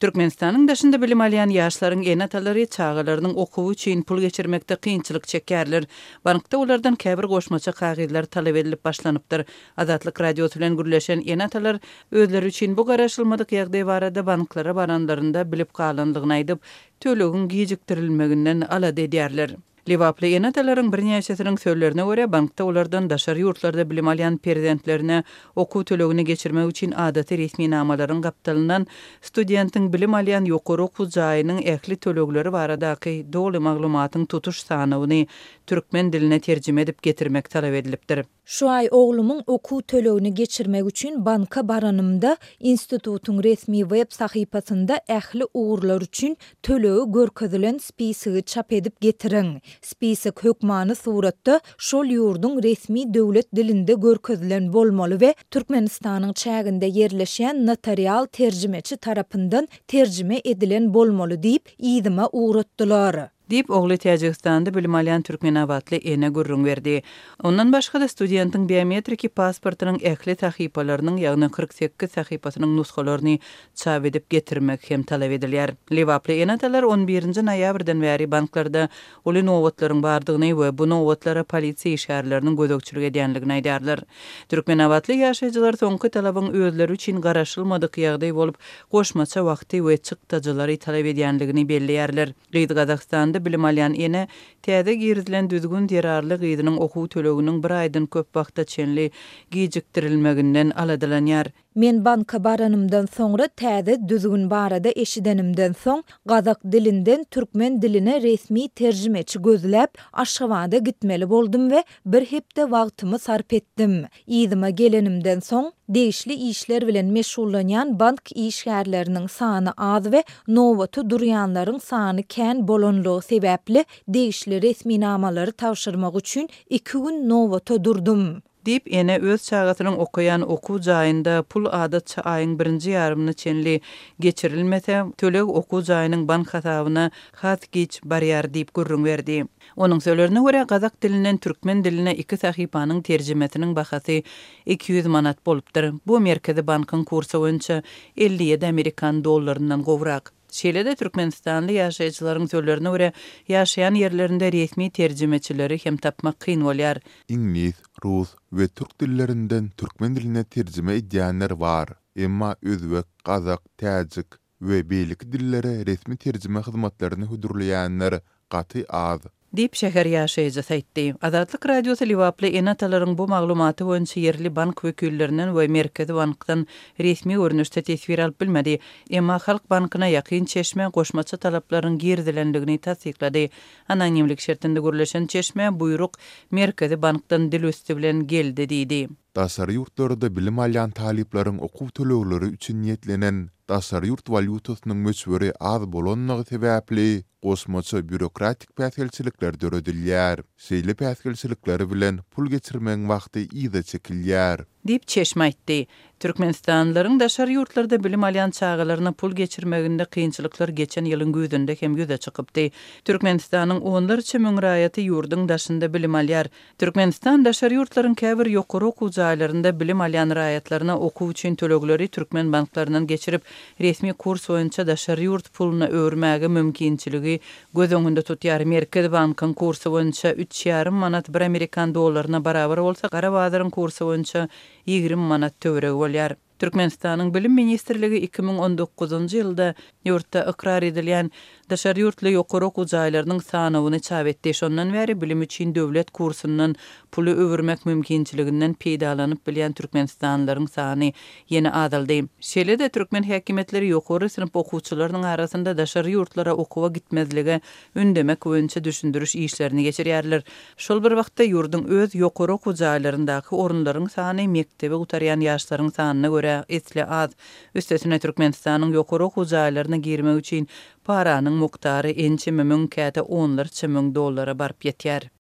Türkmenistanyň daşynda bilim alýan ýaşlaryň enatalary çağalarynyň okuwy üçin pul geçirmekde kynçylyk çekýärler. Bankda olardan käbir goşmaça kagyzlar talap edilip başlanypdyr. Azatlyk radio bilen gürleşen enatalar özleri üçin bu garaşylmadyk ýagdaý barada banklara baranlarynda bilip galanlygyny aýdyp, tölegin gijikdirilmeginden alady edýärler. Liwaply enatalaryň birnäçesiniň sözlerine görä, bankda olardan daşary ýurtlarda bilim alýan prezidentlerine okuw tölegini geçirmek üçin adaty resmi namalaryň gapdalynan studentin bilim alýan ýokary okuw jaýynyň ähli tölegleri baradaky doly maglumatyň tutuş sanawyny türkmen diline terjime edip getirmek talap edilipdir. Şu ay oğlumun okuw tölegini geçirmek üçin banka baranymda institutun resmi web sahypasynda ähli uğurlar üçin tölegi görkezilen spisigi çap edip getirin. Spisik hökmany suratda şol ýurdun resmi döwlet dilinde görkezilen bolmaly we Türkmenistanyň çäginde yerleşen notarial terjimeçi tarapyndan terjime edilen bolmaly diýip ýygyma uğratdylar. Dip ogly Täjikistanda bilim alýan türkmen awatly ene gurrun berdi. Ondan başga da studentin biometriki pasportynyň ähli sahypalarynyň ýagny 48 sahypasynyň nuskalaryny çap edip getirmek hem talap edilýär. Liwaply enatalar 11-nji noýabrdan bäri banklarda uly nowatlaryň bardygyny we bu nowatlara polisiýa işgärleriniň gözegçilik edýänligini aýdarlar. Türkmen awatly ýaşaýjylar soňky talabyň özleri üçin garaşylmadyk ýagdaý bolup, goşmaça wagty we çykdajylary talap edýänligini belliýärler. Gyzy Kazakstanda bilim alýan ene täze girdilen düzgün derarly gyzynyň okuw töleginiň bir aýdan köp wagtda çenli gijikdirilmeginden aladylanýar. Men banka baranymdan soňra täze düzgün barada eşidenimden soň gazak dilinden türkmen diline resmi terjimeçi gözläp Aşgabatda gitmeli boldum we bir hepde wagtymy sarp etdim. Ýygyma gelenimden soň değişli işler bilen meşgullanýan bank işgärleriniň sany az we nowaty durýanlaryň sany kän bolanlygy sebäpli değişli resmi namalary tawşyrmak üçin 2 gün nowata durdum. Dip ene öz çağatynyň okuyan okuw jaýynda pul adatça aýyň 1-nji ýarymyny çenli geçirilmese, töleg okuw jaýynyň bank hasabyna has geç barýar diýip gurrun berdi. Onuň sözlerine görä gazak dilinden türkmen diline 2 sahypanyň terjimetiniň bahasy 200 manat bolupdyr. Bu merkezi bankyň kursy boýunça 57 Amerikan dollarynyň gowrak. Şeýle-de Türkmenistanly ýaşaýjylaryň sözlerine görä ýaşaýan ýerlerinde resmi terjimeçileri hem tapmak kyn bolýar. İnglis, rus we türk dillerinden türkmen diline terjime edýänler bar. Emma özbek, kazak, täjik we beýleki dillere resmi terjime hyzmatlaryny hudurlaýanlar gaty az. Dip şäher ýaşaýjy aýtdy. Azatlyk radiosu Liwaply enatalaryň bu maglumaty boýunça yerli bank wekillerinden we Merkezi bankdan resmi görnüşde tesbir alyp bilmedi. Emma Halk bankyna ýakyn çeşme goşmaça talaplaryň girdilenligini tasdiklady. Anonimlik şertinde gürleşen çeşme buýruk Merkezi bankdan dil üstü bilen geldi diýdi. Daşary ýurtlarda bilim alýan talyplaryň okuw tölegleri üçin niýetlenen daşary ýurt valyutasynyň möçberi az bolanmagy sebäpli goşmaça bürokratik päsgelçilikler döredilýär. Şeýle päsgelçilikleri bilen pul geçirmeň wagty ýyda çekilýär. Dip çeşme aýtdy. Türkmenistanlylaryň daşary ýurtlarda bilim alýan çağalaryna pul geçirmeginde kynçylyklar geçen ýylyň güzünde hem ýüze çykypdy. Türkmenistanyň onlarça müň raýaty ýurduň daşynda bilim alýar. Türkmenistan daşary ýurtlaryň käbir ýokary okuw jaýlarynda bilim alýan raýatlaryna okuw üçin tölegleri türkmen banklarynyň geçirip resmi kurs boýunça daşary ýurt puluna öwürmäge mümkinçiligi göz öňünde tutýar. Merkezi bankyň kursy boýunça 3,5 manat 1 Amerikan dollaryna barabar bolsa, Garabazyň kursy boýunça 20 manat töwereg bolýar. Türkmenistanyň bilim ministrligi 2019-njy ýylda ýurtda ikrar edilýän daşary ýurtly ýokary okuw jaýlarynyň sanawyny çap etdi. Şondan bäri bilim üçin döwlet kursundan puly öwürmek mümkinçiliginden peýdalanyp bilýän türkmenistanlylaryň sany ýene azaldy. Şeýle-de türkmen häkimetleri ýokary sinip okuwçylarynyň arasynda daşary ýurtlara okuwa gitmezlige öndemek boýunça düşündürüş işlerini geçirýärler. Şol bir wagtda ýurdun öz ýokary okuw jaýlaryndaky orunlaryň sany mektebe utarýan ýaşlaryň sanyna görä etli az. Üstesine Türkmenistanyň ýokary okuw jaýlaryna girmek üçin paranyň muktary ençe müň käte $10 milyon barp ýetýär.